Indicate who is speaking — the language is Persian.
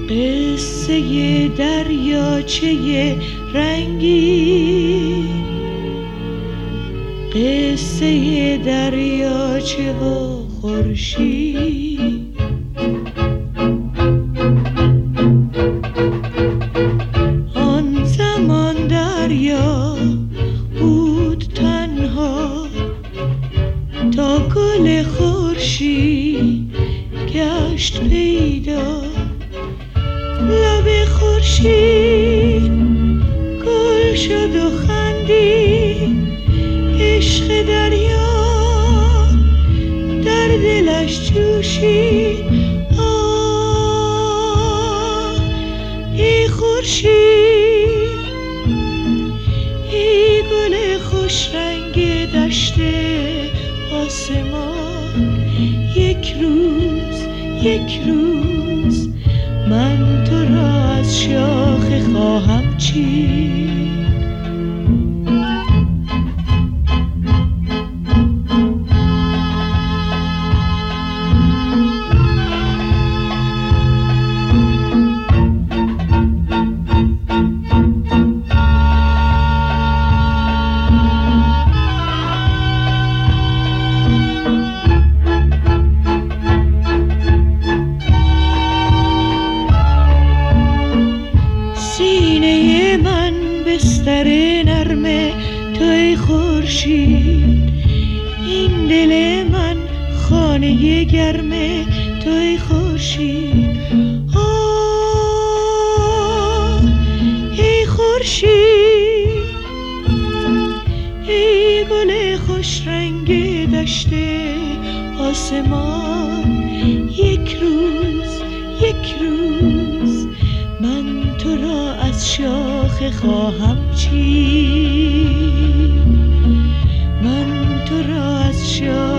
Speaker 1: قصه دریاچه رنگی، قصه دریاچه و خورشید. آن زمان دریا بود تنها تا گل خورشید گشت پیدا. لب خورشید گل شد و خندید، عشق دریا در دلش جوشید. آه ای خورشید، ای گل خوش رنگ دشت آسمان، یک روز من تو را از شاخه خواهم چید. سینه من بستر نرم توی خورشید، این دل من خانه گرم توی خورشید. آه ای خورشید، ای گل خوش رنگ دشت آسمان، یک روز من تو را از شاخه خواهم چید. من تو را از شاخه